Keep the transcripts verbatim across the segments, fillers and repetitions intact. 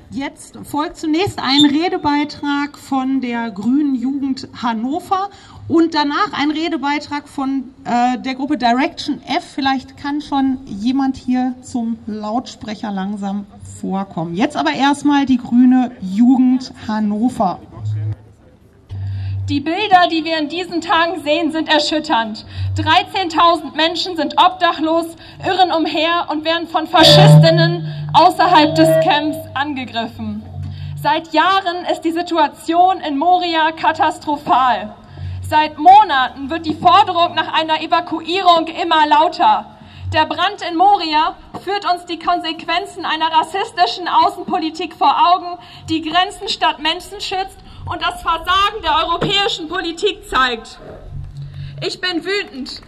Jetzt folgt zunächst ein Redebeitrag von der Grünen Jugend Hannover und danach ein Redebeitrag von äh, der Gruppe Direction F. Vielleicht kann schon jemand hier zum Lautsprecher langsam vorkommen. Jetzt aber erstmal die Grüne Jugend Hannover. Die Bilder, die wir in diesen Tagen sehen, sind erschütternd. dreizehntausend Menschen sind obdachlos, irren umher und werden von Faschistinnen außerhalb des Camps angegriffen. Seit Jahren ist die Situation in Moria katastrophal. Seit Monaten wird die Forderung nach einer Evakuierung immer lauter. Der Brand in Moria führt uns die Konsequenzen einer rassistischen Außenpolitik vor Augen, die Grenzen statt Menschen schützt und das Versagen der europäischen Politik zeigt. Ich bin wütend.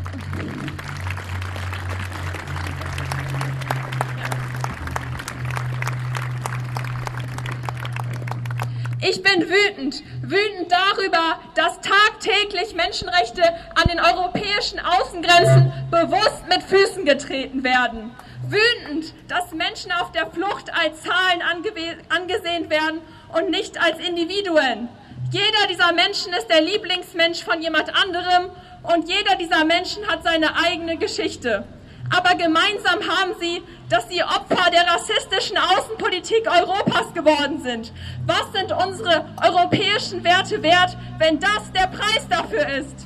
Ich bin wütend, wütend darüber, dass tagtäglich Menschenrechte an den europäischen Außengrenzen bewusst mit Füßen getreten werden. Wütend, dass Menschen auf der Flucht als Zahlen angesehen werden und nicht als Individuen. Jeder dieser Menschen ist der Lieblingsmensch von jemand anderem und jeder dieser Menschen hat seine eigene Geschichte. Aber gemeinsam haben sie, dass sie Opfer der rassistischen Außenpolitik Europas geworden sind. Was sind unsere europäischen Werte wert, wenn das der Preis dafür ist?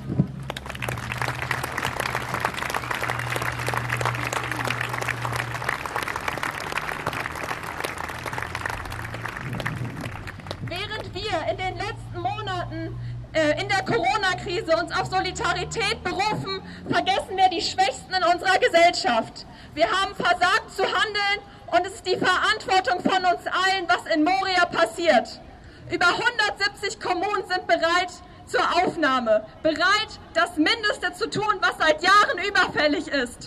Während wir in den letzten Monaten äh, in der Corona-Krise uns auf Solidarität berufen, vergessen wir die Schwächsten in unserer Gesellschaft. Wir haben versagt zu handeln und es ist die Verantwortung von uns allen, was in Moria passiert. Über hundertsiebzig Kommunen sind bereit zur Aufnahme, bereit, das Mindeste zu tun, was seit Jahren überfällig ist.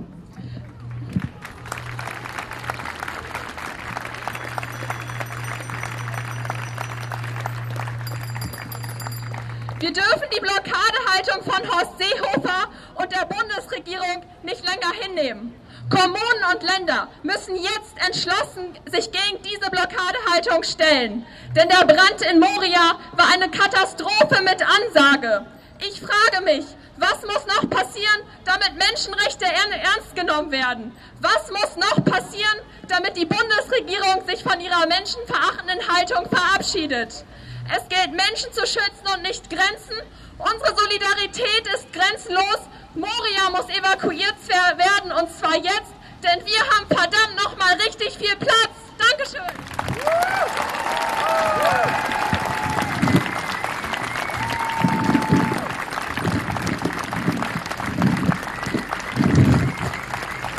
Wir dürfen die Blockadehaltung von Horst Seehofer und der Bundesregierung nicht länger hinnehmen. Kommunen und Länder müssen jetzt entschlossen sich gegen diese Blockadehaltung stellen. Denn der Brand in Moria war eine Katastrophe mit Ansage. Ich frage mich, was muss noch passieren, damit Menschenrechte ernst genommen werden? Was muss noch passieren, damit die Bundesregierung sich von ihrer menschenverachtenden Haltung verabschiedet? Es gilt, Menschen zu schützen und nicht Grenzen. Unsere Solidarität ist grenzenlos. Moria muss evakuiert werden, und zwar jetzt, denn wir haben verdammt nochmal richtig